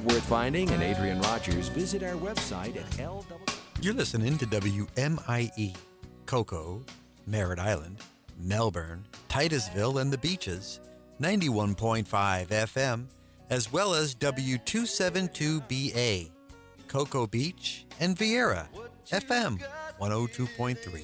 worth finding and Adrian Rogers, visit our website at LW. You're listening to WMIE, Cocoa, Merritt Island, Melbourne, Titusville, and the Beaches, 91.5 FM, as well as W272BA, Cocoa Beach, and Vieira, FM 102.3.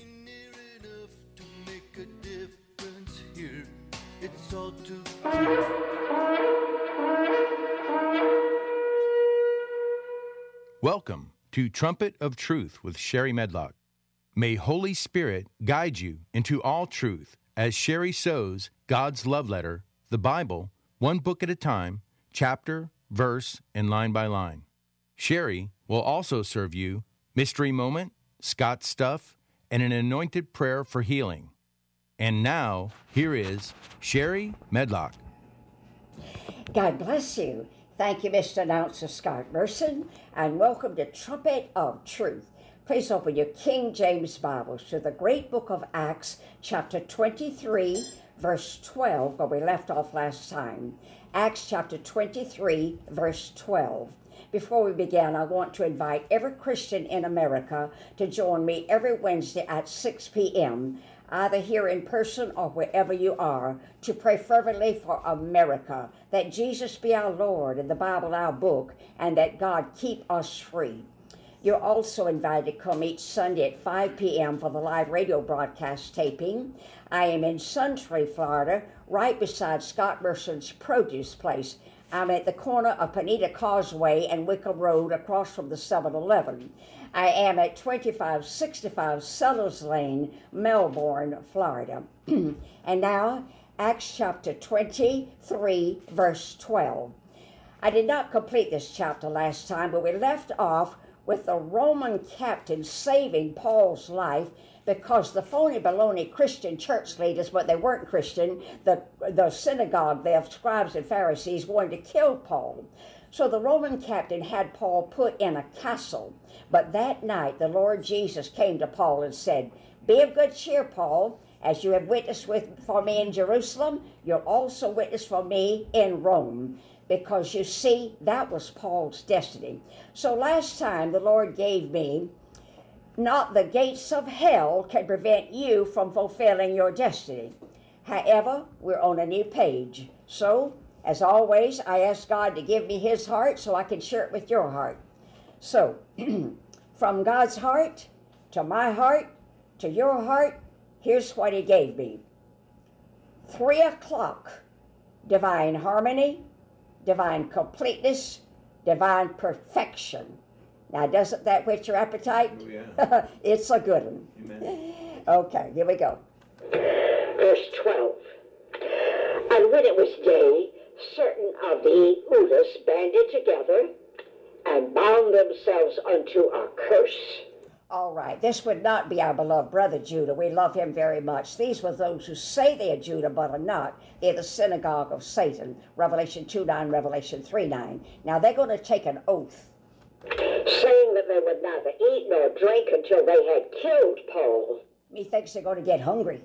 Welcome to Trumpet of Truth with Sherry Medlock. May Holy Spirit guide you into all truth as Sherry sows God's love letter, the Bible, one book at a time, chapter, verse, and line by line. Sherry will also serve you Mystery Moment, Scott Stuff, and an anointed prayer for healing. And now, here is Sherry Medlock. God bless you. Thank you, Mr. Announcer Scott Merson, and welcome to Trumpet of Truth. Please open your King James Bibles to the great book of Acts, chapter 23, verse 12, where we left off last time. Acts chapter 23, verse 12. Before we begin, I want to invite every Christian in America to join me every Wednesday at 6 p.m., either here in person or wherever you are, to pray fervently for America, that Jesus be our Lord and the Bible our book, and that God keep us free. You're also invited to come each Sunday at 5 p.m. for the live radio broadcast taping. I am in Suntree, Florida, right beside Scott Merson's produce place. I'm at the corner of Bonita Causeway and Wickham Road across from the 7-Eleven. I am at 2565 Sellers Lane, Melbourne, Florida. And now, Acts chapter 23, verse 12. I did not complete this chapter last time, but we left off with the Roman captain saving Paul's life because the phony baloney Christian church leaders, but they weren't Christian, the synagogue, the scribes and Pharisees, wanted to kill Paul. So the Roman captain had Paul put in a castle. But that night the Lord Jesus came to Paul and said, "Be of good cheer, Paul. As you have witnessed for me in Jerusalem, you'll also witness for me in Rome." Because you see, that was Paul's destiny. So last time the Lord gave me, not the gates of hell can prevent you from fulfilling your destiny. However, we're on a new page. So, as always, I ask God to give me his heart so I can share it with your heart. So, from God's heart to my heart to your heart, here's what he gave me. 3 o'clock, divine harmony, divine completeness, divine perfection. Now, doesn't that whet your appetite? Oh, yeah. It's a good one. Amen. Okay, here we go. Verse 12. And when it was day, certain of the Eunuchs banded together and bound themselves unto a curse. All right, this would not be our beloved brother Judah. We love him very much. These were those who say they are Judah but are not. They're the synagogue of Satan. Revelation 2:9, Revelation 3:9. Now they're going to take an oath, saying that they would neither eat nor drink until they had killed Paul. Methinks they're going to get hungry.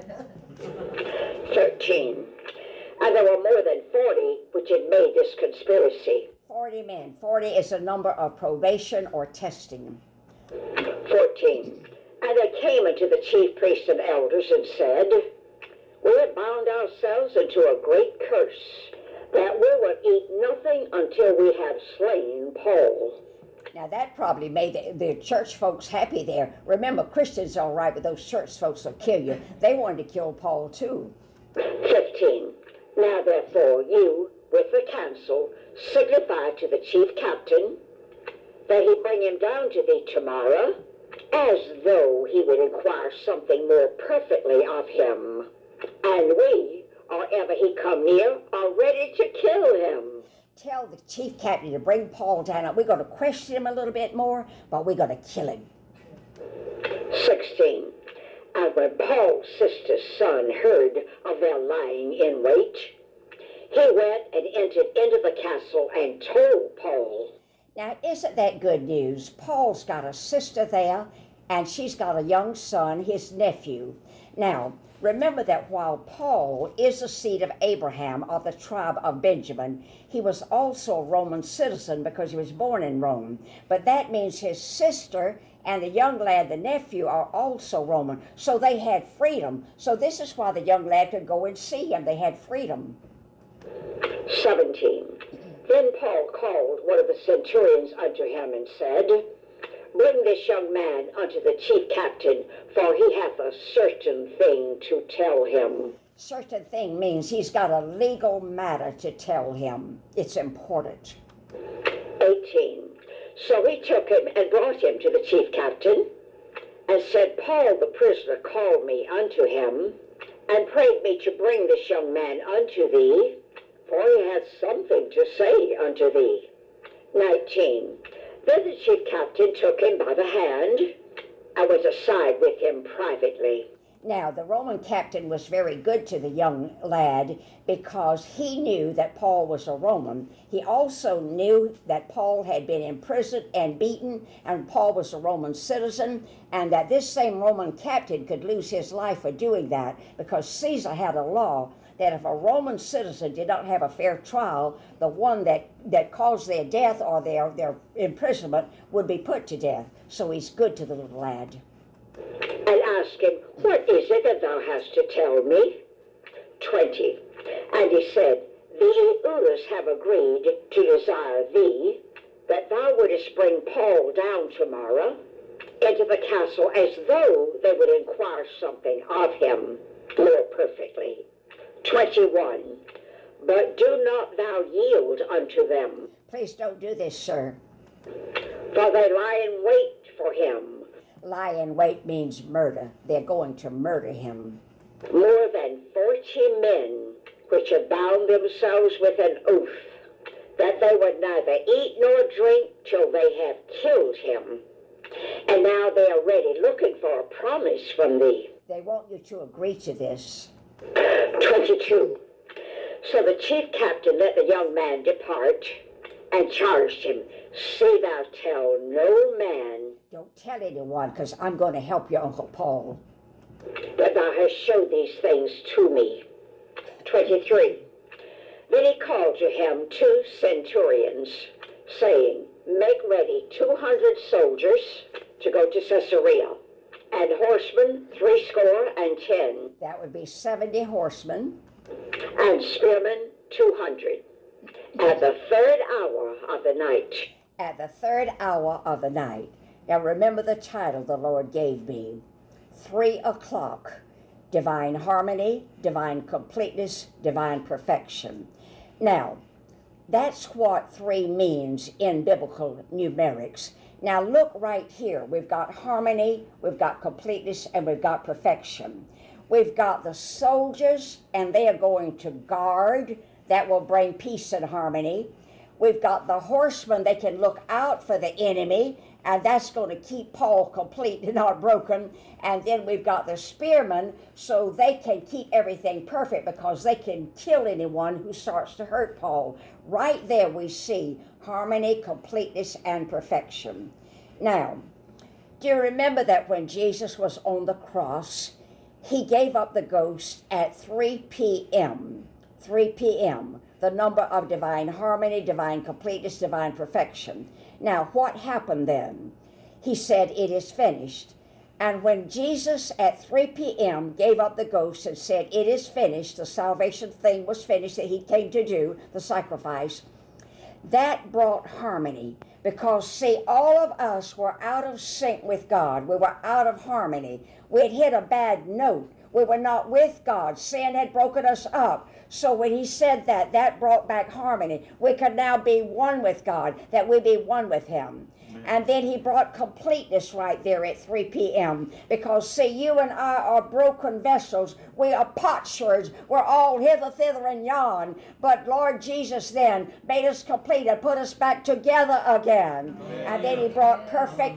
13. And there were more than 40 which had made this conspiracy. 40 men. 40 is a number of probation or testing. 14. And they came unto the chief priests and elders and said, We have bound ourselves into a great curse, that we will eat nothing until we have slain Paul. Now that probably made the church folks happy there. Remember, Christians are all right, but those church folks will kill you. They wanted to kill Paul too. 15. Now therefore you, with the council, signify to the chief captain that he bring him down to thee tomorrow, as though he would inquire something more perfectly of him. And we, or ever he come near, are ready to kill him. Tell the chief captain to bring Paul down. We're going to question him a little bit more, but we're going to kill him. 16. And when Paul's sister's son heard of their lying in wait, he went and entered into the castle and told Paul. Now, isn't that good news? Paul's got a sister there, and she's got a young son, his nephew. Now, Remember that while Paul is the seed of Abraham of the tribe of Benjamin, he was also a Roman citizen because he was born in Rome. But that means his sister and the young lad, the nephew, are also Roman. So they had freedom. So this is why the young lad could go and see him. They had freedom. 17. Then Paul called one of the centurions unto him and said, Bring this young man unto the chief captain, for he hath a certain thing to tell him. Certain thing means he's got a legal matter to tell him. It's important. 18. So he took him and brought him to the chief captain, and said, Paul the prisoner called me unto him, and prayed me to bring this young man unto thee, for he hath something to say unto thee. 19. Then the chief captain took him by the hand, and went aside with him privately. Now, the Roman captain was very good to the young lad because he knew that Paul was a Roman. He also knew that Paul had been imprisoned and beaten, and Paul was a Roman citizen, and that this same Roman captain could lose his life for doing that because Caesar had a law that if a Roman citizen did not have a fair trial, the one that caused their death or their imprisonment would be put to death. So he's good to the little lad. And asked him, What is it that thou hast to tell me? 20. And he said, The Eunuchs have agreed to desire thee, that thou wouldest bring Paul down tomorrow into the castle, as though they would inquire something of him more perfectly. 21. But do not thou yield unto them. Please don't do this, sir. For they lie in wait for him. Lie in wait means murder. They're going to murder him. More than 40 men, which have bound themselves with an oath, that they would neither eat nor drink till they have killed him. And now they are ready, looking for a promise from thee. They want you to agree to this. 22. So the chief captain let the young man depart, and charged him, See thou tell no man. Don't tell anyone, because I'm going to help your Uncle Paul. That thou hast showed these things to me. 23. Then he called to him 2 centurions, saying, Make ready 200 soldiers to go to Caesarea, and horsemen 70. That would be 70 horsemen. And spearmen 200. At the 3rd hour of the night. At the 3rd hour of the night. Now remember the title the Lord gave me. 3 o'clock. Divine harmony, divine completeness, divine perfection. Now, that's what 3 means in biblical numerics. Now look right here. We've got harmony, we've got completeness, and we've got perfection. We've got the soldiers, and they are going to guard. That will bring peace and harmony. We've got the horsemen. They can look out for the enemy, and that's going to keep Paul complete and not broken. And then we've got the spearmen, so they can keep everything perfect because they can kill anyone who starts to hurt Paul. Right there we see harmony, completeness, and perfection. Now, do you remember that when Jesus was on the cross, he gave up the ghost at 3 p.m., 3 p.m., the number of divine harmony, divine completeness, divine perfection. Now, what happened then? He said, It is finished. And when Jesus at 3 p.m. gave up the ghost and said, It is finished, the salvation thing was finished that he came to do, the sacrifice, that brought harmony. Because, see, all of us were out of sync with God. We were out of harmony. We had hit a bad note. We were not with God. Sin had broken us up. So when he said that, that brought back harmony. We could now be one with God, that we be one with him. And then he brought completeness right there at 3 p.m. Because, see, you and I are broken vessels. We are potsherds. We're all hither, thither, and yon. But Lord Jesus then made us complete and put us back together again. And then he brought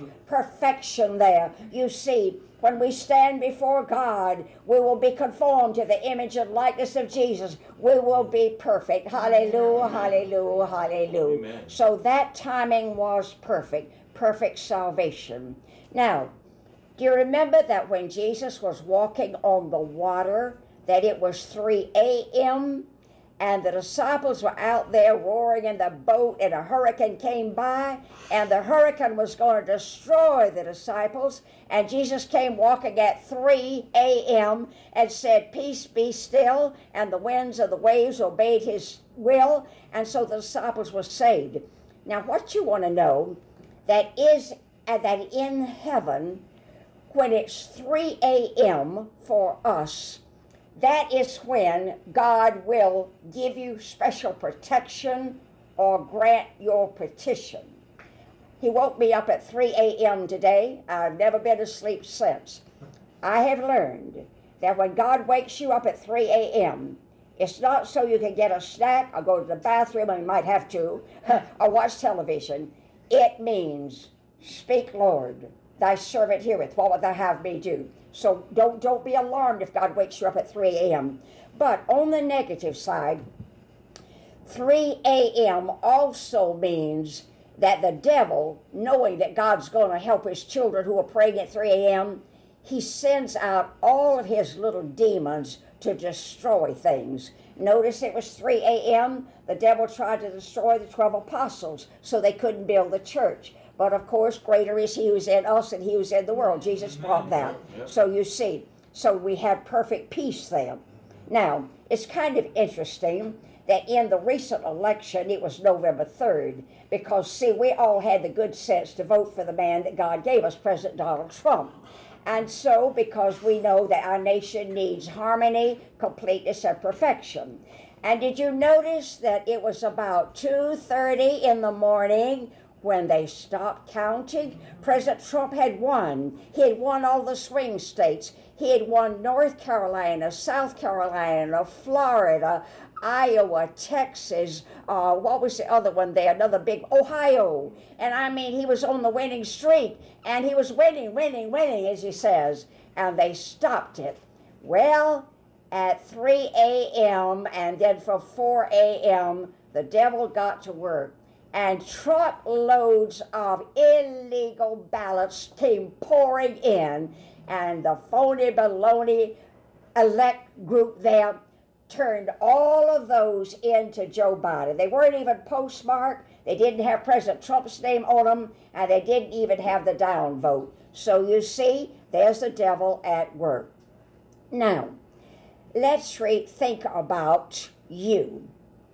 perfection there. You see, when we stand before God, we will be conformed to the image and likeness of Jesus. We will be perfect. Hallelujah, hallelujah, hallelujah. Amen. So that timing was perfect. Perfect salvation. Now, Do you remember that when Jesus was walking on the water, that it was 3 a.m., and the disciples were out there roaring in the boat, and a hurricane came by, and the hurricane was going to destroy the disciples, and Jesus came walking at 3 a.m. and said, "Peace, be still," and the winds and the waves obeyed his will, and so the disciples were saved. Now, what you want to know, that in heaven, when it's 3 a.m. for us, that is when God will give you special protection or grant your petition. He woke me up at 3 a.m. today. I've never been asleep since. I have learned that when God wakes you up at 3 a.m., it's not so you can get a snack or go to the bathroom, and you might have to, or watch television. It means, "Speak, Lord, thy servant heareth. What wilt thou have me do?" So don't be alarmed if God wakes you up at 3 a.m. But on the negative side, 3 a.m. also means that the devil, knowing that God's going to help his children who are praying at 3 a.m., he sends out all of his little demons to destroy things. Notice it was 3 a.m. The devil tried to destroy the 12 apostles so they couldn't build the church. But of course, greater is he who's in us than he who's in the world. Jesus brought that. So you see, so we have perfect peace there. Now, it's kind of interesting that in the recent election, it was November 3rd, because, see, we all had the good sense to vote for the man that God gave us, President Donald Trump. And so, because we know that our nation needs harmony, completeness, and perfection. And did you notice that it was about 2:30 in the morning when they stopped counting? President Trump had won. He had won all the swing states. He had won North Carolina, South Carolina, Florida, Iowa, Texas, what was the other one there? Another big, Ohio. And I mean, he was on the winning streak, and he was winning, as he says. And they stopped it. Well, at 3 a.m. and then for 4 a.m., the devil got to work. And truckloads of illegal ballots came pouring in, and the phony baloney elect group there turned all of those into Joe Biden. They weren't even postmarked. They didn't have President Trump's name on them, and they didn't even have the down vote. So you see, there's the devil at work. Now, let's think about you.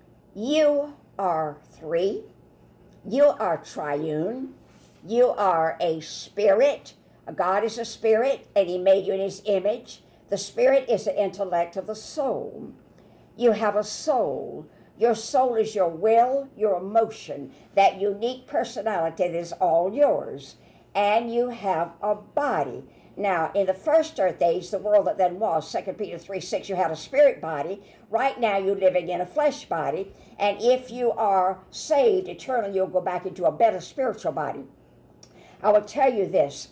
You are 3. You are triune. You are a spirit. God is a spirit, and he made you in his image. The spirit is the intellect of the soul. You have a soul. Your soul is your will, your emotion, that unique personality that is all yours. And you have a body. Now, in the first earth age, the world that then was, 2 Peter 3:6, you had a spirit body. Right now, you're living in a flesh body. And if you are saved eternally, you'll go back into a better spiritual body. I will tell you this.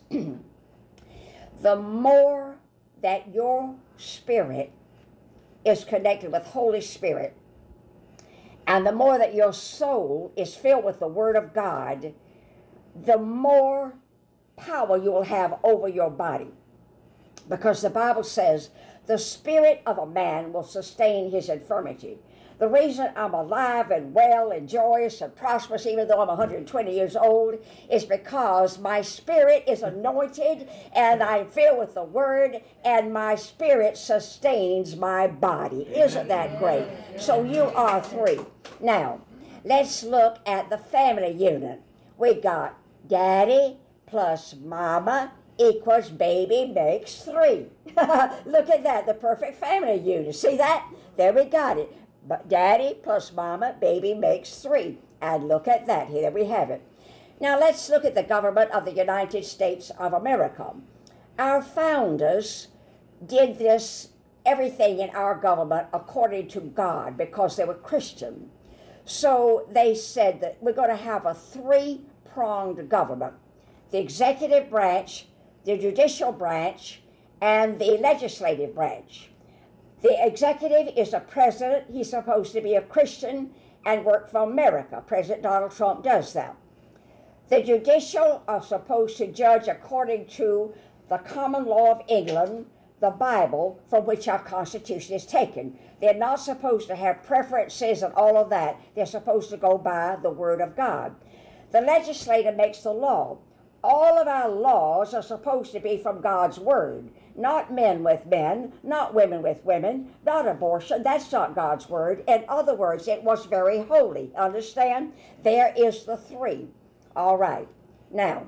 The more that your spirit is connected with Holy Spirit, and the more that your soul is filled with the Word of God, the more power you will have over your body. Because the Bible says the spirit of a man will sustain his infirmity. The reason I'm alive and well and joyous and prosperous, even though I'm 120 years old, is because my spirit is anointed and I'm filled with the Word, and my spirit sustains my body. Isn't that great? So you are 3. Now, let's look at the family unit. We got daddy plus mama equals baby makes 3. Look at that, the perfect family unit. See that? There we got it. But daddy plus mama, baby makes 3. And look at that. Here we have it. Now let's look at the government of the United States of America. Our founders did everything in our government according to God, because they were Christian. So they said that we're going to have a 3-pronged government. The executive branch, the judicial branch, and the legislative branch. The executive is a president. He's supposed to be a Christian and work for America. President Donald Trump does that. The judicial are supposed to judge according to the common law of England, the Bible, from which our Constitution is taken. They're not supposed to have preferences and all of that. They're supposed to go by the Word of God. The legislator makes the law. All of our laws are supposed to be from God's Word. Not men with men, not women with women, not abortion. That's not God's Word. In other words, it was very holy. Understand? There is the three. All right. Now,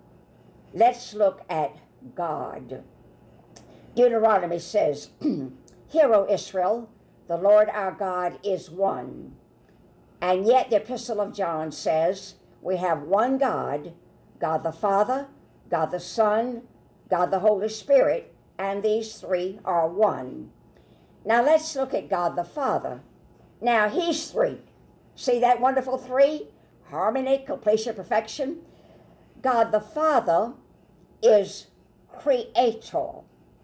let's look at God. Deuteronomy says, Hear, O Israel, the Lord our God is one. And yet the Epistle of John says, we have one God, God the Father, God the Son, God the Holy Spirit, and these three are one. Now let's look at God the Father. Now He's three. See that wonderful three? Harmony, completion, perfection. God the Father is creator.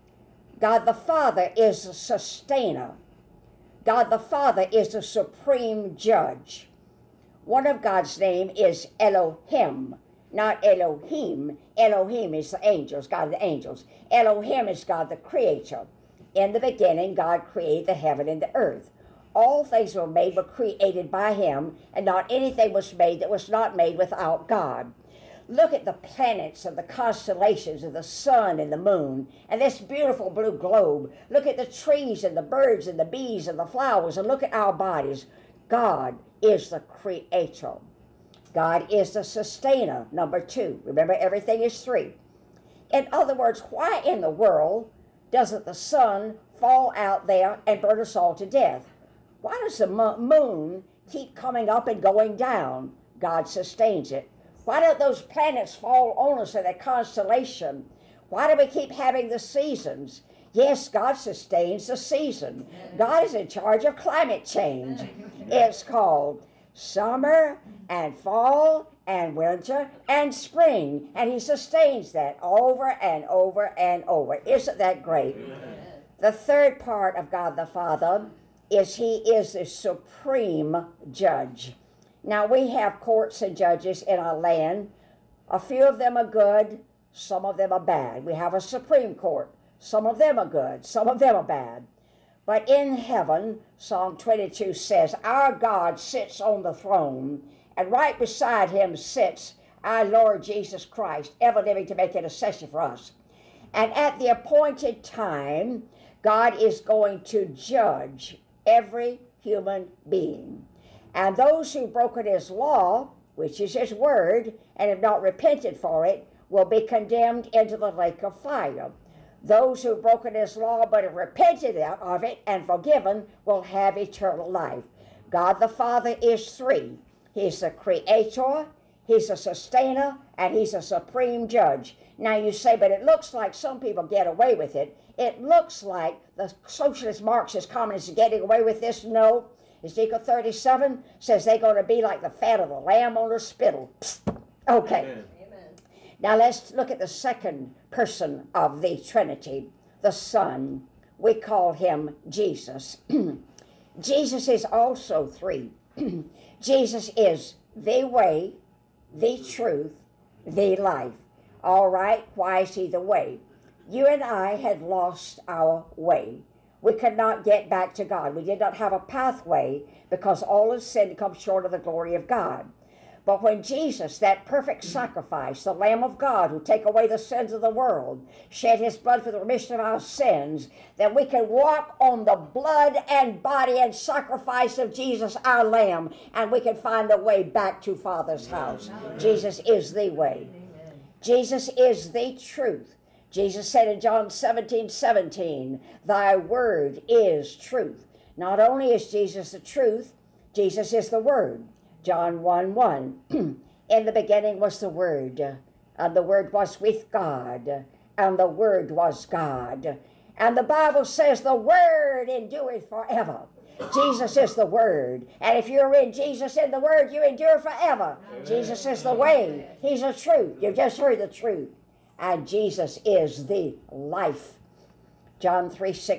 God the Father is the sustainer. God the Father is the supreme judge. One of God's name is Elohim, not Elohim. Elohim is the angels, God of the angels. Elohim is God the creator. In the beginning, God created the heaven and the earth. All things were created by Him, and not anything was made that was not made without God. Look at the planets and the constellations of the sun and the moon and this beautiful blue globe. Look at the trees and the birds and the bees and the flowers, and look at our bodies. God is the creator. God is the sustainer, number two. Remember, everything is three. In other words, why in the world doesn't the sun fall out there and burn us all to death? Why does the moon keep coming up and going down? God sustains it. Why don't those planets fall on us in a constellation? Why do we keep having the seasons? Yes, God sustains the season. God is in charge of climate change. It's called summer and fall and winter and spring. And He sustains that over and over and over. Isn't that great? The third part of God the Father is He is the supreme judge. Now, we have courts and judges in our land. A few of them are good, some of them are bad. We have a Supreme Court. Some of them are good, some of them are bad. But in heaven, Psalm 22 says, our God sits on the throne, and right beside Him sits our Lord Jesus Christ, ever living to make intercession for us. And at the appointed time, God is going to judge every human being. And those who've broken His law, which is His word, and have not repented for it, will be condemned into the lake of fire. Those who've broken His law but have repented of it and forgiven will have eternal life. God the Father is three. He's the creator, He's a sustainer, and He's a supreme judge. Now you say, but it looks like some people get away with it. It looks like the socialist, Marxist, communists are getting away with this. No. Ezekiel 37 says they're going to be like the fat of the lamb on the spittle. Psst. Okay. Amen. Now let's look at the second person of the Trinity, the Son. We call Him Jesus. Jesus is also three. Jesus is the way, the truth, the life. All right, why is He the way? You and I had lost our way. We could not get back to God. We did not have a pathway because all of sin comes short of the glory of God. But when Jesus, that perfect sacrifice, the Lamb of God who take away the sins of the world, shed His blood for the remission of our sins, then we can walk on the blood and body and sacrifice of Jesus, our Lamb, and we can find the way back to Father's house. Jesus is the way. Jesus is the truth. Jesus said in John 17:17, Thy word is truth. Not only is Jesus the truth, Jesus is the Word. John 1:1, In the beginning was the Word, and the Word was with God, and the Word was God. And the Bible says the Word endureth forever. Jesus is the Word. And if you're in Jesus in the Word, you endure forever. Amen. Jesus is the way. He's the truth. You just heard the truth. And Jesus is the life. John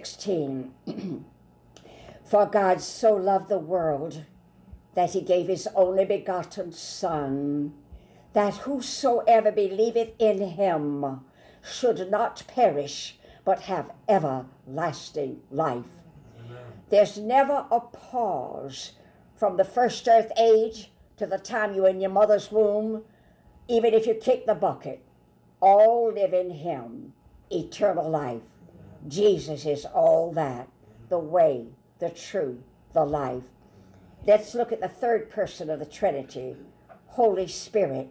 3:16. For God so loved the world that He gave His only begotten Son, that whosoever believeth in Him should not perish, but have everlasting life. There's never a pause from the first earth age to the time you're in your mother's womb, even if you kick the bucket. All live in him, eternal life. Jesus is all that, the way, the truth, the life. Let's look at the third person of the Trinity, Holy Spirit.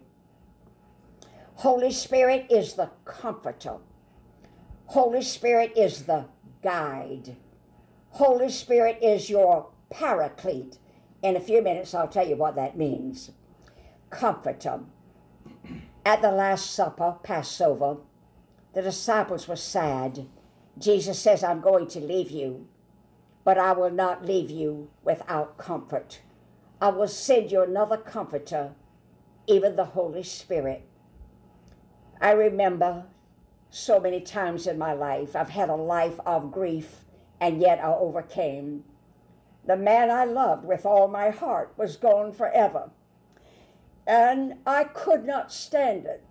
Holy Spirit is the comforter. Holy Spirit is the guide. Holy Spirit is your paraclete. In a few minutes, I'll tell you what that means. Comforter. At the Last Supper, Passover, the disciples were sad. Jesus says, I'm going to leave you, but I will not leave you without comfort. I will send you another comforter, even the Holy Spirit. I remember so many times in my life, I've had a life of grief, and yet I overcame. The man I loved with all my heart was gone forever, and I could not stand it.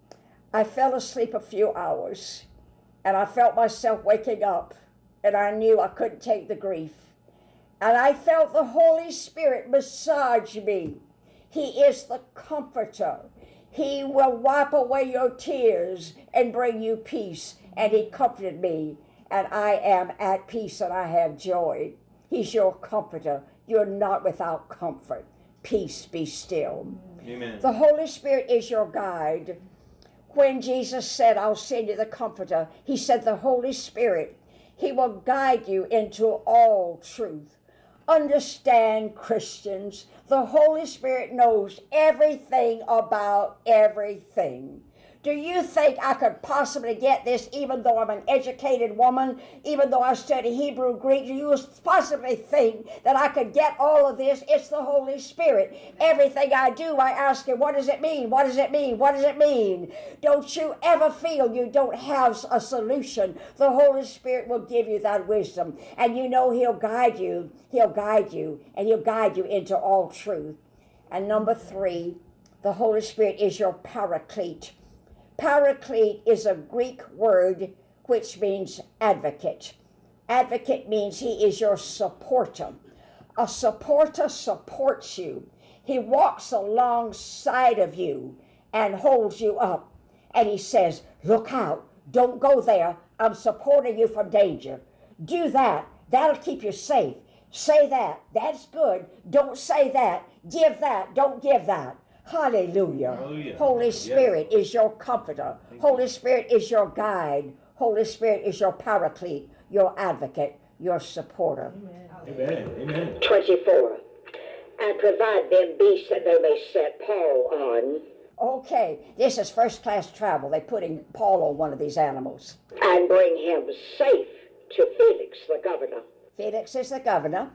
I fell asleep a few hours, and I felt myself waking up, and I knew I couldn't take the grief. And I felt the Holy Spirit massage me. He is the comforter. He will wipe away your tears and bring you peace. And he comforted me, and I am at peace and I have joy. He's your comforter. You're not without comfort. Peace be still. Amen. The Holy Spirit is your guide. When Jesus said, I'll send you the comforter, he said the Holy Spirit, he will guide you into all truth. Understand, Christians, the Holy Spirit knows everything about everything. Do you think I could possibly get this even though I'm an educated woman, even though I study Hebrew, Greek? Do you possibly think that I could get all of this? It's the Holy Spirit. Everything I do, I ask him, what does it mean? What does it mean? What does it mean? Don't you ever feel you don't have a solution. The Holy Spirit will give you that wisdom. And you know he'll guide you. He'll guide you. And he'll guide you into all truth. And number 3, the Holy Spirit is your paraclete. Paraclete is a Greek word which means advocate. Advocate means he is your supporter. A supporter supports you. He walks alongside of you and holds you up. And he says, look out, don't go there. I'm supporting you from danger. Do that. That'll keep you safe. Say that. That's good. Don't say that. Give that. Don't give that. Hallelujah. Hallelujah. Holy Spirit is your comforter. Holy Spirit is your guide. Holy Spirit is your paraclete, your advocate, your supporter. Amen. Amen. 24. And provide them beasts that they may set Paul on, Okay, this is first class travel. They're putting Paul on one of these animals. and bring him safe to Felix the governor. Felix is the governor.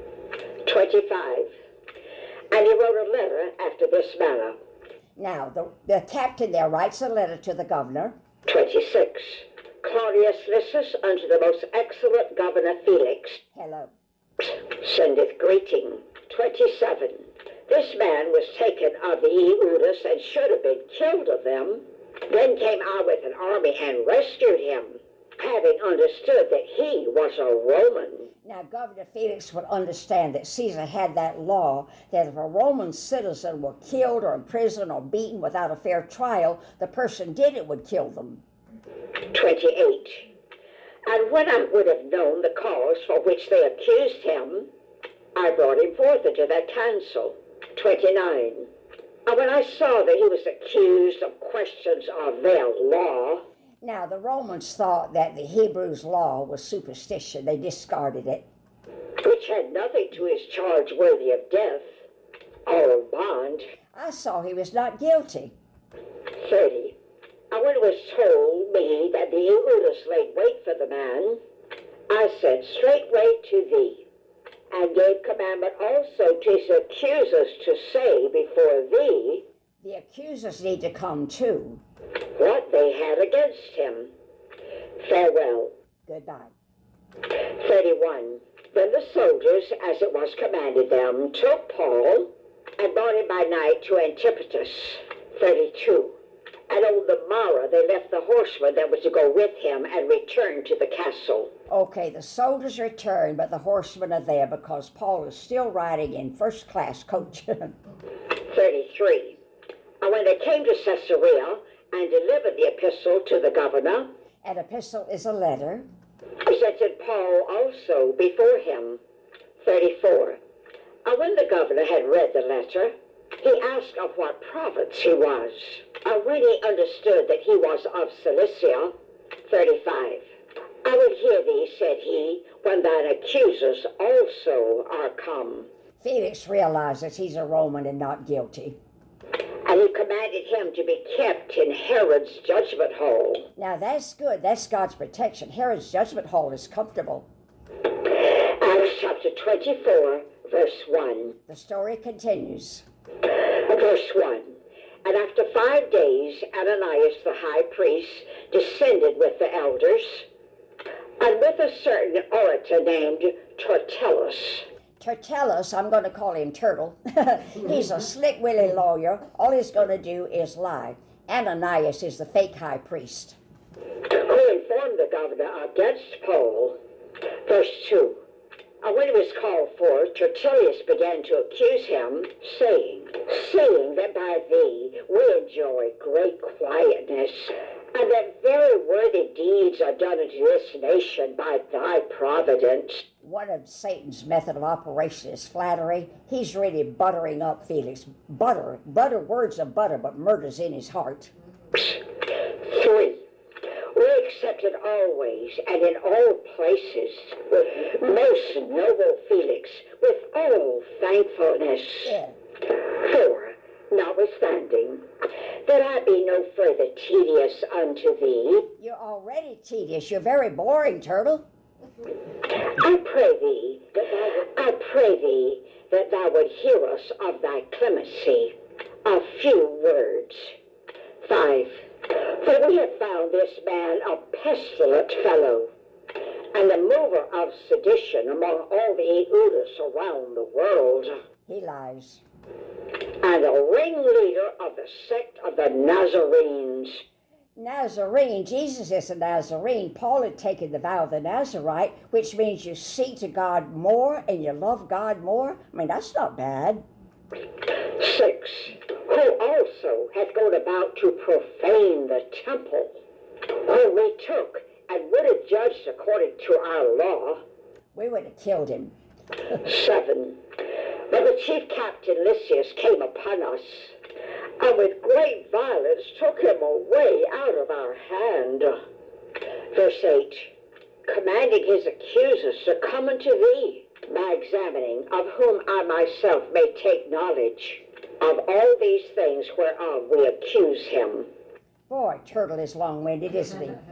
25. And he wrote a letter after this manner. Now, the captain there writes a letter to the governor. 26. Claudius Lysis unto the most excellent governor Felix Hello. sendeth greeting. 27. This man was taken of the Euodus and should have been killed of them. Then came I with an army and rescued him, having understood that he was a Roman. Now, Governor Felix would understand that Caesar had that law that if a Roman citizen were killed or imprisoned or beaten without a fair trial, the person did it would kill them. 28. And when I would have known the cause for which they accused him, I brought him forth into that council. 29. And when I saw that he was accused of questions of their law, Now, the Romans thought that the Hebrews' law was superstition. They discarded it. which had nothing to his charge worthy of death or of bond. I saw he was not guilty. 30. And when it was told me that the Euodus laid wait for the man, I sent straightway to thee, and gave commandment also to his accusers to say before thee The accusers need to come too. what they had against him. Farewell. Goodbye. 31. Then the soldiers, as it was commanded them, took Paul and brought him by night to Antipatus. 32. And on the morrow they left the horseman that was to go with him and returned to the castle. Okay, the soldiers return, but the horsemen are there because Paul is still riding in first-class coach. 33. And when they came to Caesarea and delivered the epistle to the governor, An epistle is a letter. presented Paul also before him. 34. And when the governor had read the letter, he asked of what province he was. And when he understood that he was of Cilicia, 35. I will hear thee, said he, when thine accusers also are come. Felix realizes he's a Roman and not guilty. And he commanded him to be kept in Herod's judgment hall. Now that's good. That's God's protection. Herod's judgment hall is comfortable. Acts chapter 24, verse 1. The story continues. Verse 1. And after 5 days, Ananias the high priest descended with the elders, and with a certain orator named Tertullus. Tertullus, I'm going to call him Turtle. He's a slick willy lawyer. All he's going to do is lie. Ananias is the fake high priest. Who informed the governor against Paul. Verse 2. And when he was called for, Tertullus began to accuse him, saying, seeing that by thee we enjoy great quietness, and that very worthy deeds are done unto this nation by thy providence. One of Satan's method of operation is flattery. He's really buttering up Felix. Butter, words of butter, but murder's in his heart. 3. We accepted always and in all places with most noble Felix, with all thankfulness. Yeah. 4. Notwithstanding, that I be no further tedious unto thee, You're already tedious. You're very boring, Turtle. I pray thee that thou would hear us of thy clemency. A few words. 5. For we have found this man a pestilent fellow, and the mover of sedition among all the Euodias around the world, He lies. and a ringleader of the sect of the Nazarenes. Nazarene, Jesus is a Nazarene. Paul had taken the vow of the Nazarite, which means you see to God more and you love God more. I mean, that's not bad. 6. Who also hath gone about to profane the temple, whom we took and would have judged according to our law. We would have killed him. 7. But the chief captain Lysias came upon us, and with great violence took him away out of our hand. Verse 8. Commanding his accusers to come unto thee, by examining of whom I myself may take knowledge of all these things whereof we accuse him. Boy, Turtle is long-winded, isn't he? 9.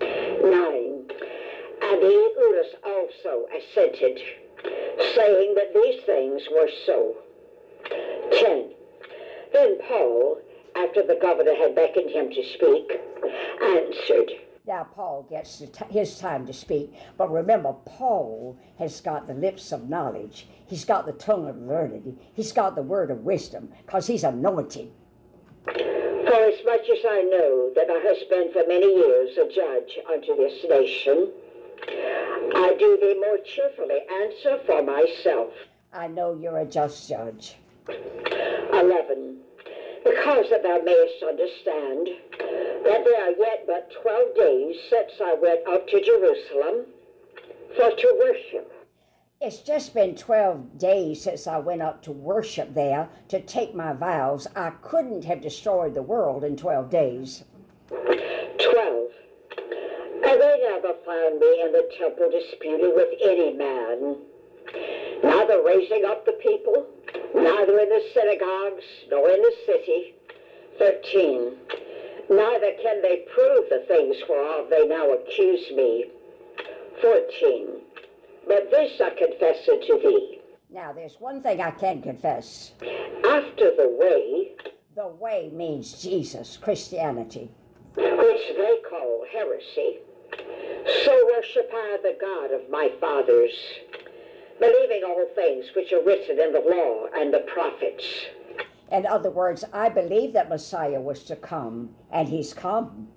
And the Euodias also assented, saying that these things were so. 10. Then Paul, after the governor had beckoned him to speak, answered. Now Paul gets his time to speak, but remember, Paul has got the lips of knowledge. He's got the tongue of learning. He's got the word of wisdom, because he's anointed. For as much as I know that thou hast been for many years a judge unto this nation, I do thee more cheerfully answer for myself. I know you're a just judge. 11. Because that thou mayest understand that there are yet but 12 days since I went up to Jerusalem for to worship. It's just been 12 days since I went up to worship there to take my vows. I couldn't have destroyed the world in 12 days. 12. And they never found me in the temple disputing with any man, neither raising up the people, neither in the synagogues, nor in the city. 13. Neither can they prove the things whereof they now accuse me. 14. But this I confess unto thee. Now, there's one thing I can confess. After the way, The way means Jesus, Christianity. which they call heresy, so worship I the God of my fathers, believing all things which are written in the law and the prophets. In other words, I believe that Messiah was to come, and he's come.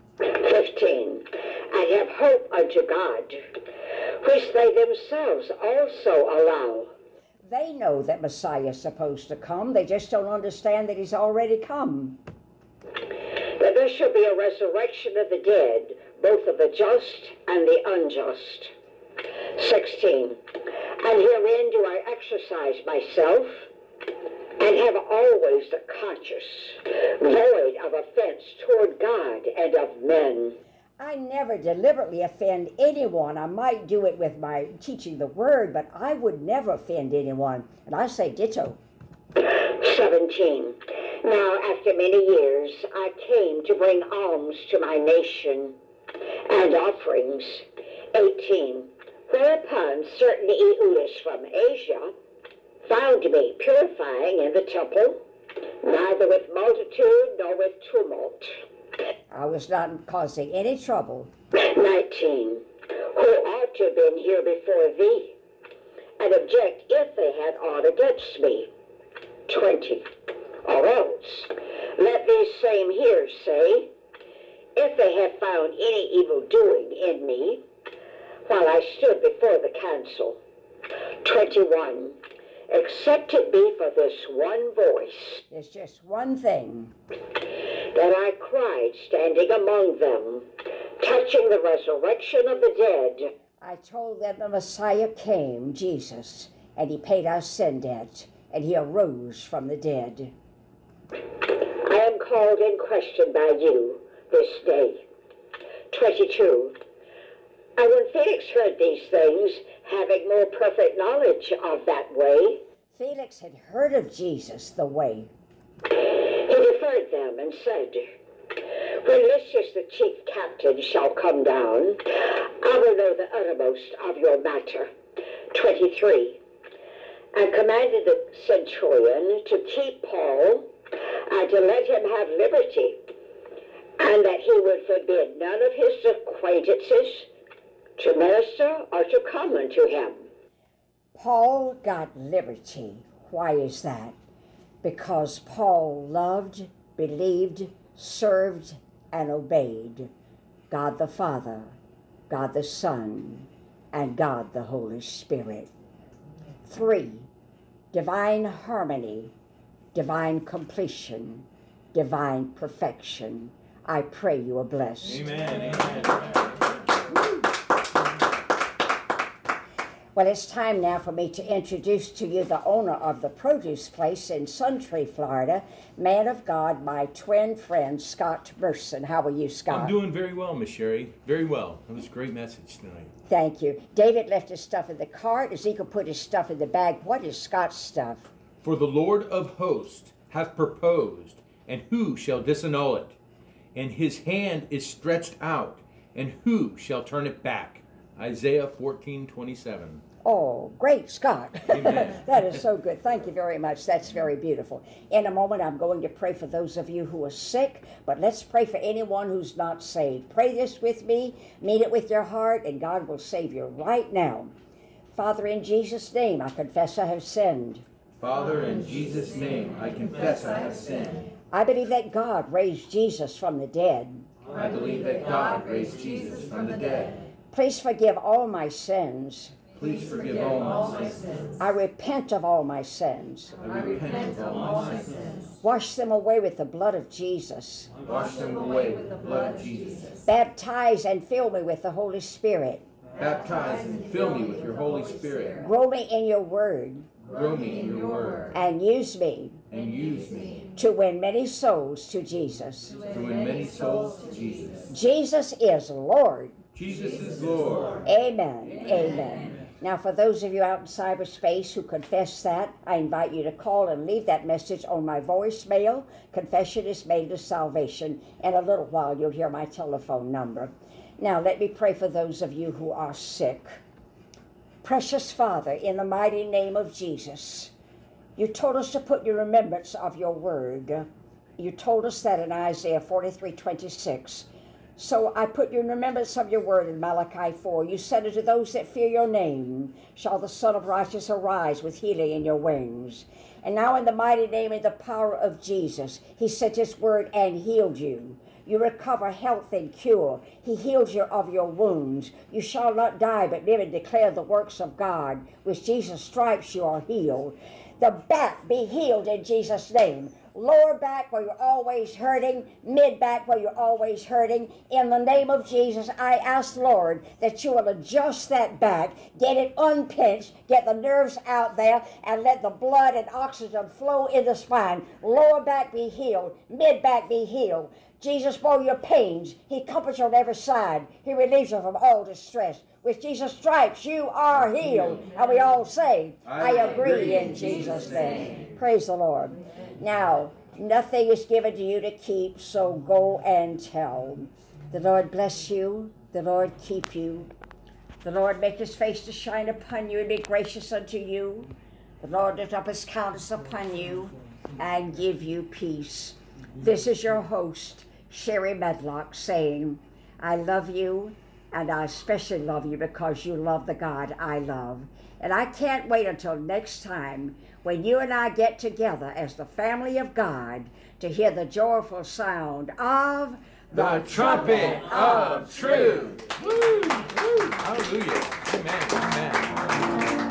15. I have hope unto God, which they themselves also allow. They know that Messiah is supposed to come. They just don't understand that he's already come. That there shall be a resurrection of the dead, both of the just and the unjust. 16. And herein do I exercise myself, and have always the conscience void of offense toward God and of men. I never deliberately offend anyone. I might do it with my teaching the word, but I would never offend anyone. And I say ditto. 17. Now, after many years, I came to bring alms to my nation and offerings. 18. Whereupon certain Eunuchs from Asia found me purifying in the temple, neither with multitude nor with tumult. I was not causing any trouble. 19. Who ought to have been here before thee, and object if they had aught against me. 20. Or else, let these same here say, if they have found any evil doing in me, while I stood before the council. 21. Except it be for this one voice. There's just one thing. That I cried standing among them, touching the resurrection of the dead. I told them the Messiah came, Jesus, and he paid our sin debt, and he arose from the dead. I am called in question by you this day. 22. And when Felix heard these things, having more perfect knowledge of that way, Felix had heard of Jesus, the way. he deferred them and said, when Lysias the chief captain shall come down, I will know the uttermost of your matter. 23. And commanded the centurion to keep Paul, and to let him have liberty, and that he would forbid none of his acquaintances to minister or to come unto him. Paul got liberty. Why is that? Because Paul loved, believed, served, and obeyed God the Father, God the Son, and God the Holy Spirit. 3. Divine harmony, divine completion, divine perfection. I pray you are blessed. Amen. Amen. Well, it's time now for me to introduce to you the owner of the produce place in Suntree, Florida, man of God, my twin friend, Scott Merson. How are you, Scott? I'm doing very well, Miss Sherry. Very well. That was a great message tonight. Thank you. David left his stuff in the cart. Ezekiel put his stuff in the bag. What is Scott's stuff? For the Lord of hosts hath proposed, and who shall disannul it? And his hand is stretched out, and who shall turn it back? Isaiah 14:27. Oh, great, Scott. Amen. That is so good. Thank you very much. That's very beautiful. In a moment, I'm going to pray for those of you who are sick, but let's pray for anyone who's not saved. Pray this with me, mean it with your heart, and God will save you right now. Father, in Jesus' name, I confess I have sinned. Father, in Jesus' name, I confess I have sinned. I believe that God raised Jesus from the dead. I believe that God raised Jesus from the dead. Please forgive all my sins. Please forgive all my sins. I repent of all my sins. I repent of all my sins. Wash them away with the blood of Jesus. Wash them away with the blood of Jesus. Baptize and fill me with the Holy Spirit. Baptize and fill me with your Holy Spirit. Grow me in your word. Grow me in your word. And use me And use me to win many souls to Jesus. to win many souls to Jesus. Jesus is Lord. Jesus is Lord. Amen. Amen. Now, for those of you out in cyberspace who confess that, I invite you to call and leave that message on my voicemail. Confession is made to salvation. In a little while, you'll hear my telephone number. Now, let me pray for those of you who are sick. Precious Father, in the mighty name of Jesus, you told us to put your remembrance of your word. You told us that in Isaiah 43:26, So I put you in remembrance of your word in Malachi 4. You said unto those that fear your name, shall the Son of Righteousness arise with healing in your wings. And now in the mighty name and the power of Jesus, he sent his word and healed you. You recover health and cure. He heals you of your wounds. You shall not die, but live and declare the works of God. With Jesus' stripes you are healed. The back be healed in Jesus' name. Lower back where you're always hurting, mid back where you're always hurting. In the name of Jesus, I ask, Lord, that you will adjust that back, get it unpinched, get the nerves out there, and let the blood and oxygen flow in the spine. Lower back be healed, mid back be healed. Jesus bore your pains. He comforts you on every side. He relieves you from all distress. With Jesus' stripes, you are healed. And we all say, I agree in Jesus' name. Praise the Lord. Now, nothing is given to you to keep, so go and tell. The Lord bless you. The Lord keep you. The Lord make his face to shine upon you and be gracious unto you. The Lord lift up his countenance upon you and give you peace. This is your host, Sherry Medlock, saying, I love you, and I especially love you because you love the God I love. And I can't wait until next time when you and I get together as the family of God to hear the joyful sound of The trumpet of truth. Woo, woo, hallelujah. Amen, amen.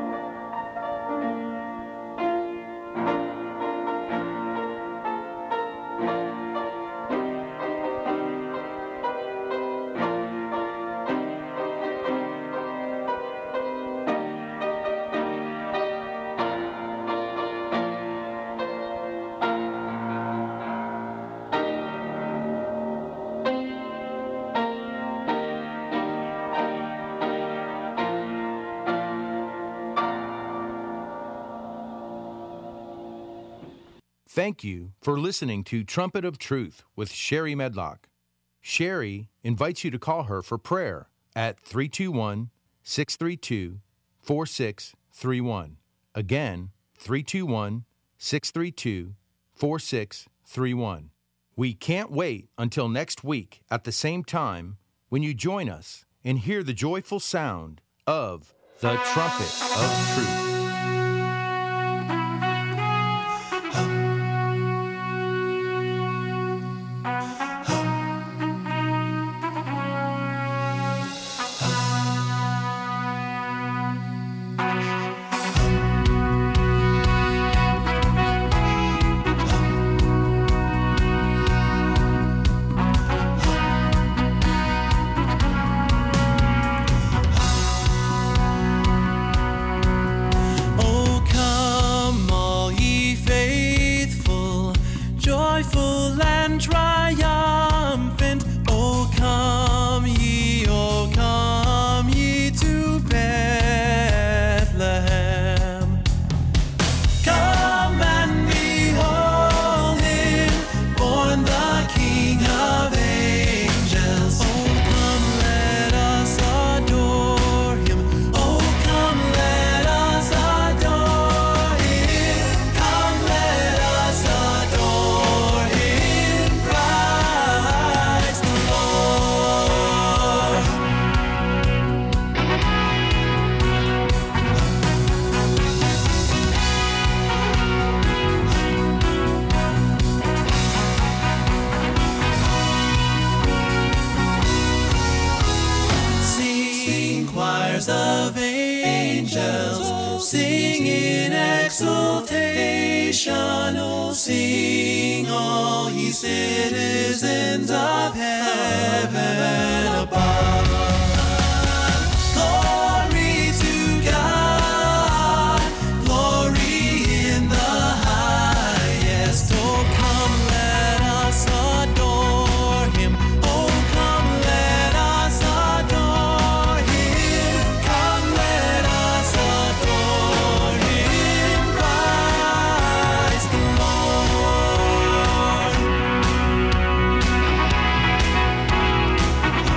Thank you for listening to Trumpet of Truth with Sherry Medlock. Sherry invites you to call her for prayer at 321-632-4631. Again, 321-632-4631. We can't wait until next week at the same time when you join us and hear the joyful sound of the Trumpet of Truth. Of angels sing in exultation, oh, sing all ye citizens of heaven above. Glory to God, glory in the highest. Oh, come, let us adore him. Oh, come, let us adore him. Come, let us adore him, Christ the Lord.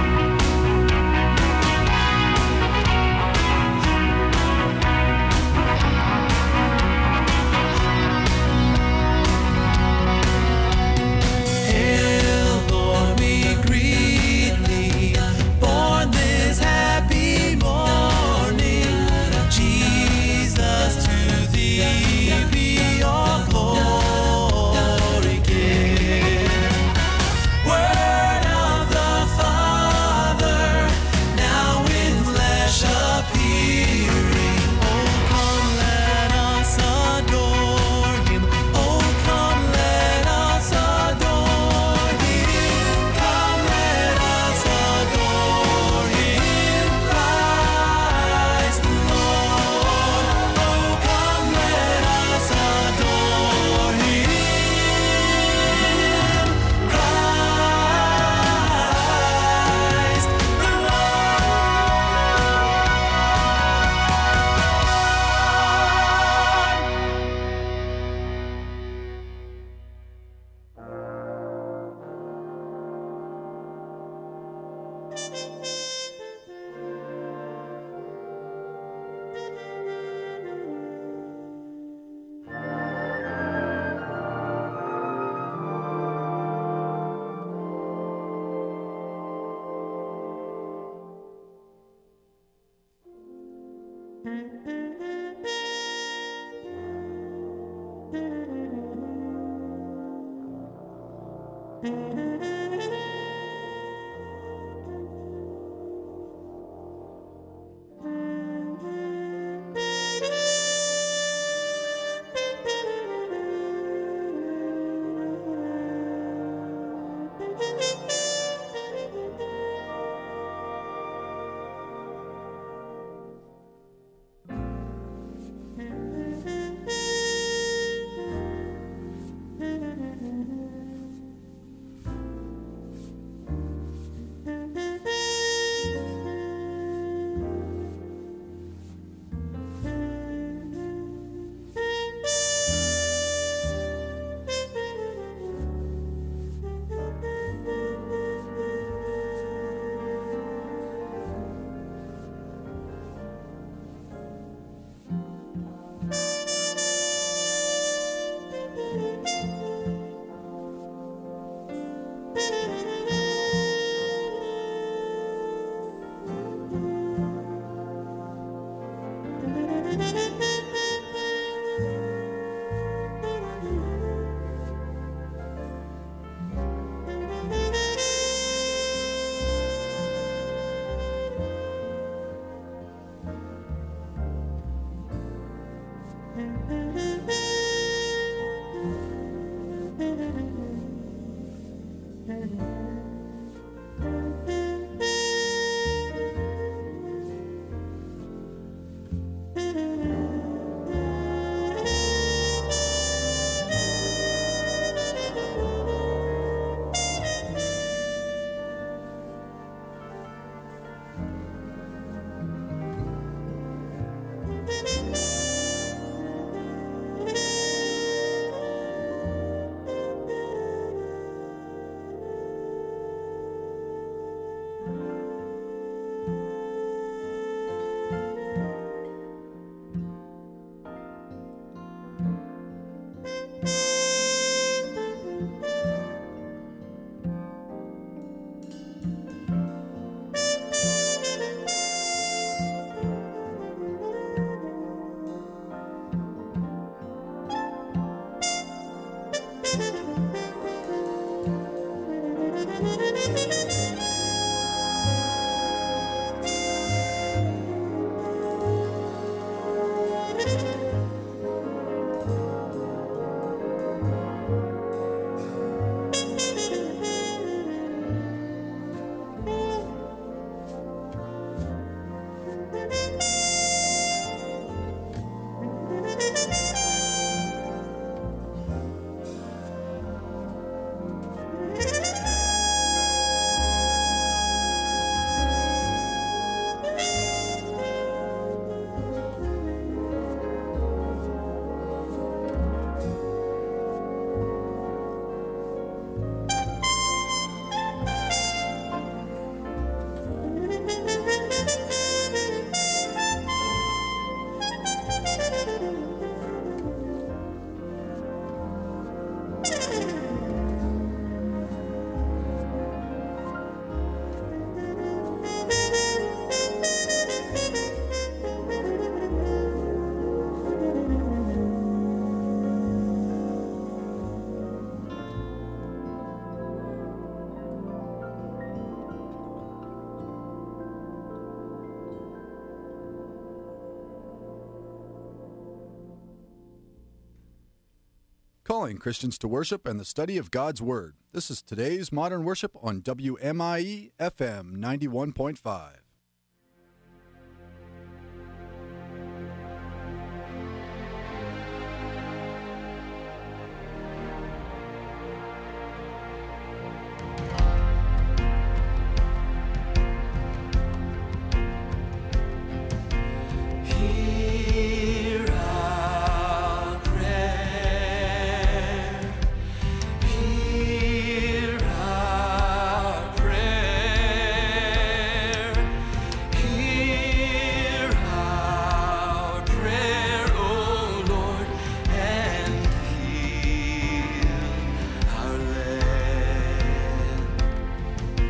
Calling Christians to worship and the study of God's Word. This is today's Modern Worship on WMIE FM 91.5.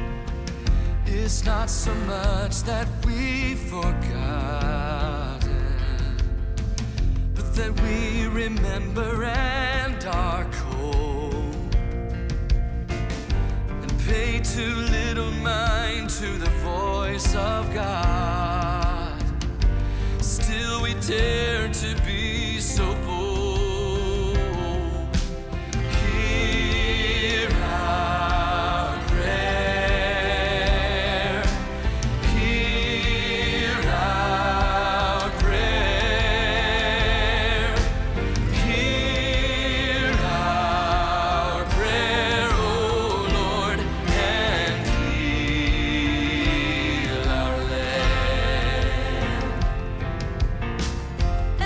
It's not so much that we've forgotten, that we remember and are cold, and pay too little mind to the voice of God. Still we dare to be so bold. Hear our prayer. Hear our prayer. Hear our prayer, O Lord, and heal our land.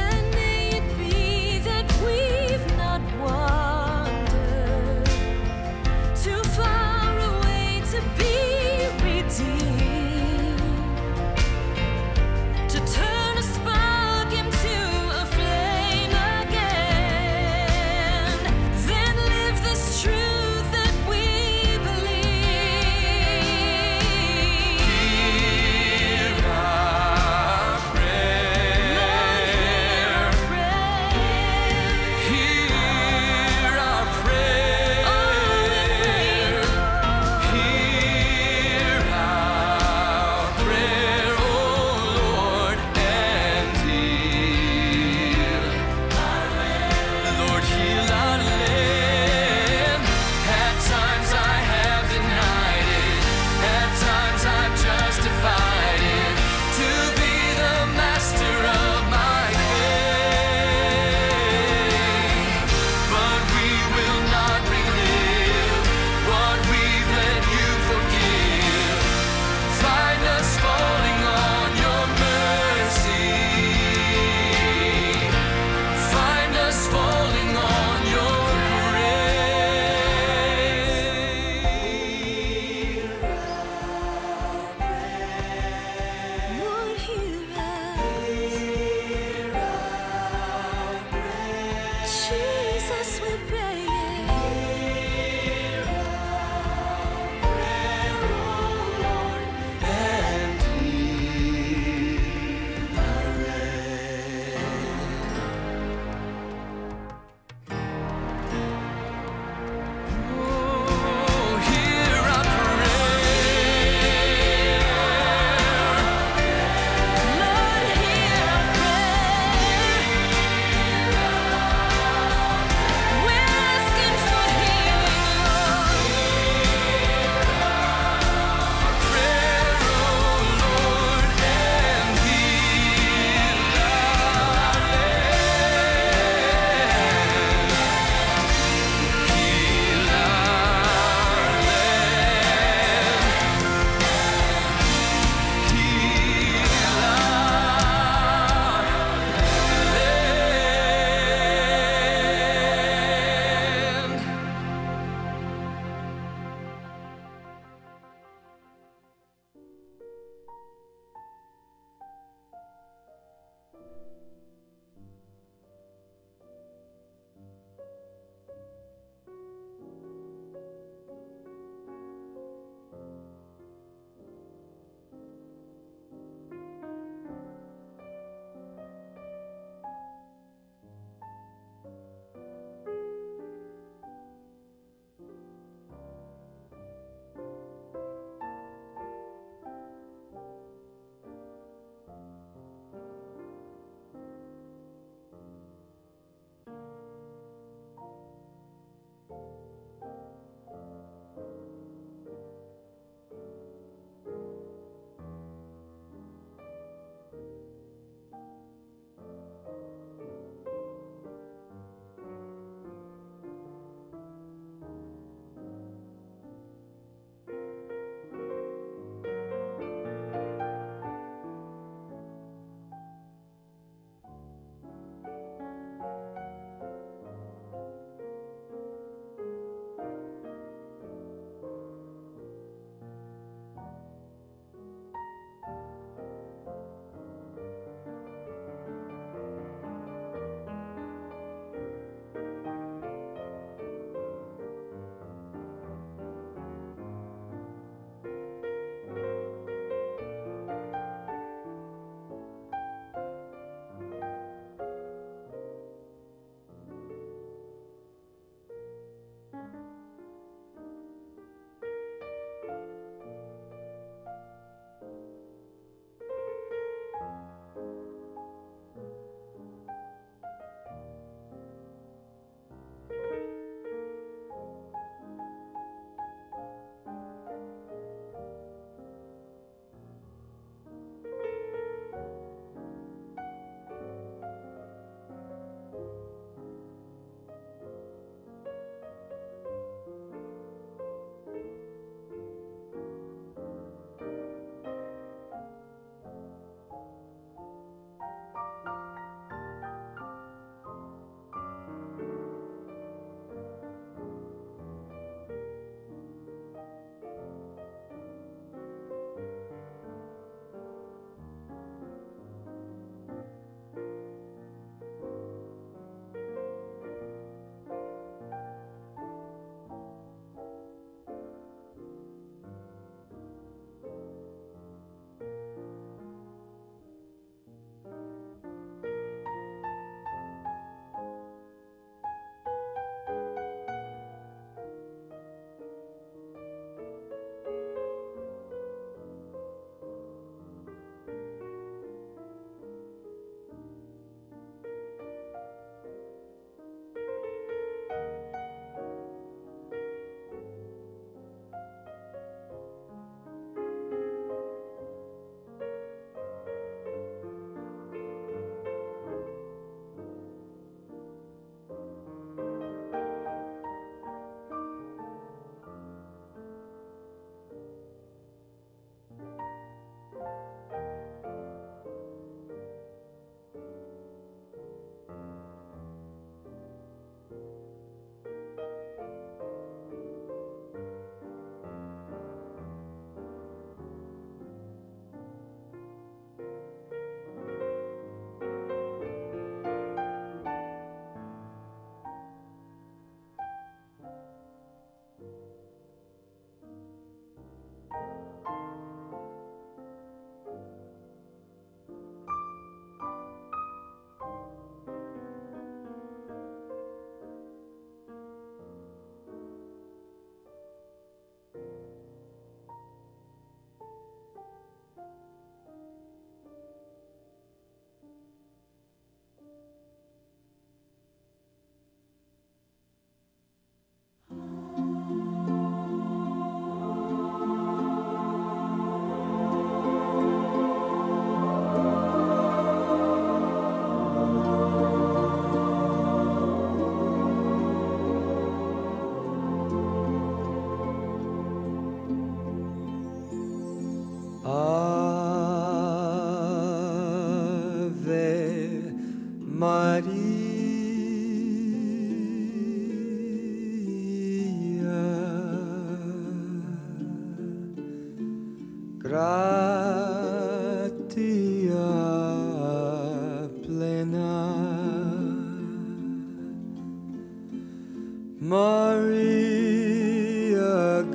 Maria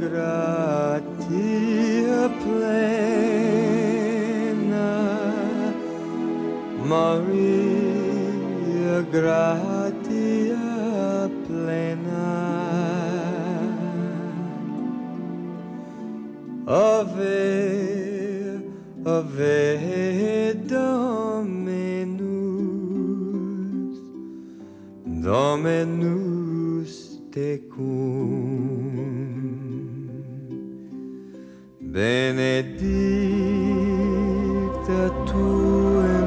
gratia plena, Maria gratia plena, Ave, Ave Dominus, Dominus tecum, benedicta tu in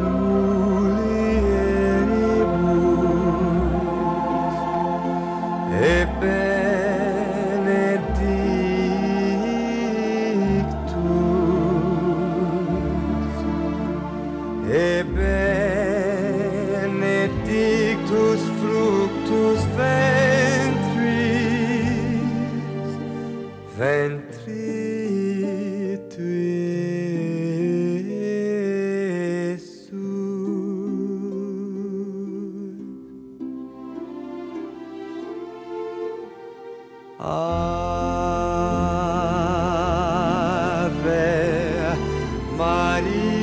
mulieribus, et benedictus, benedictus fructus ventri tui, Iesus. Ave Maria.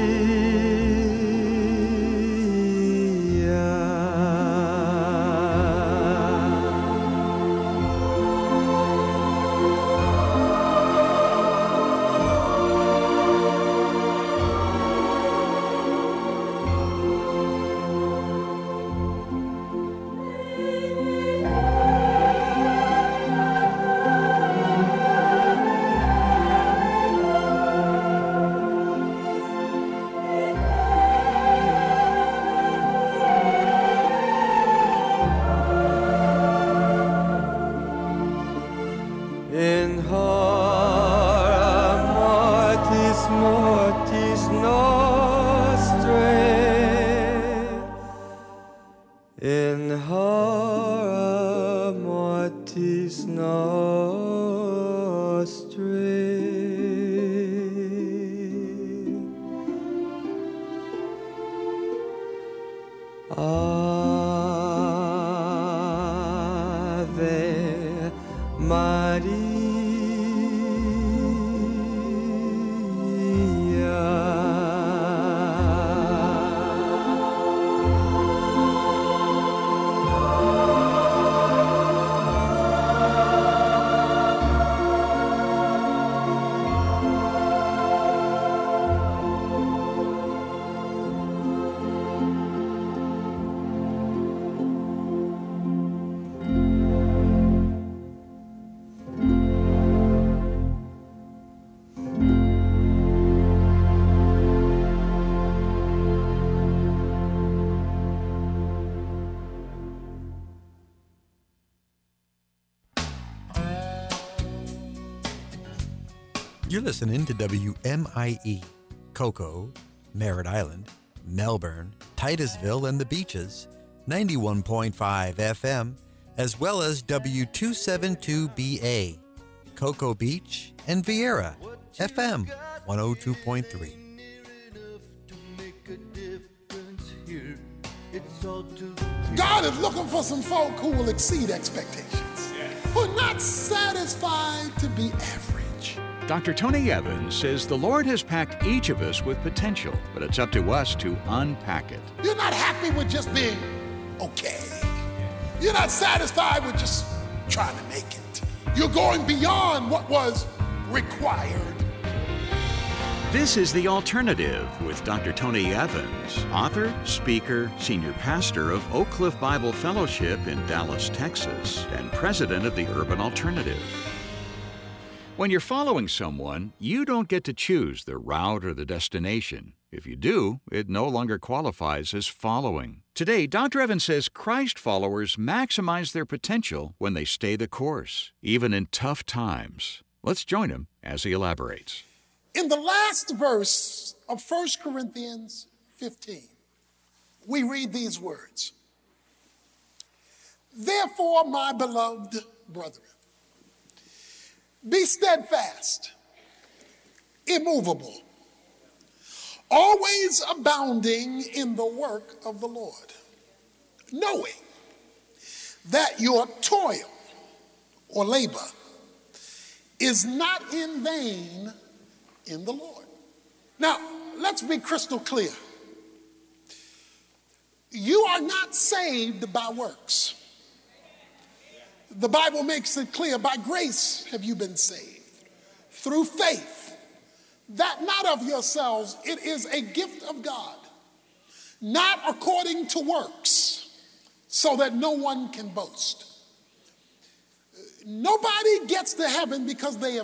In hora mortis mortis nostrae, in hora mortis nostrae, Ave Maria. You're listening to WMIE, Cocoa, Merritt Island, Melbourne, Titusville, and the Beaches, 91.5 FM, as well as W272BA, Cocoa Beach, and Vieira, FM 102.3. God is looking for some folk who will exceed expectations, who are not satisfied to be average. Dr. Tony Evans says the Lord has packed each of us with potential, but it's up to us to unpack it. You're not happy with just being okay. You're not satisfied with just trying to make it. You're going beyond what was required. This is The Alternative with Dr. Tony Evans, author, speaker, senior pastor of Oak Cliff Bible Fellowship in Dallas, Texas, and president of the Urban Alternative. When you're following someone, you don't get to choose the route or the destination. If you do, it no longer qualifies as following. Today, Dr. Evans says Christ followers maximize their potential when they stay the course, even in tough times. Let's join him as he elaborates. In the last verse of 1 Corinthians 15, we read these words. Therefore, my beloved brethren, be steadfast, immovable, always abounding in the work of the Lord, knowing that your toil or labor is not in vain in the Lord. Now, let's be crystal clear. You are not saved by works. The Bible makes it clear, by grace have you been saved, through faith, that not of yourselves, it is a gift of God, not according to works, so that no one can boast. Nobody gets to heaven because they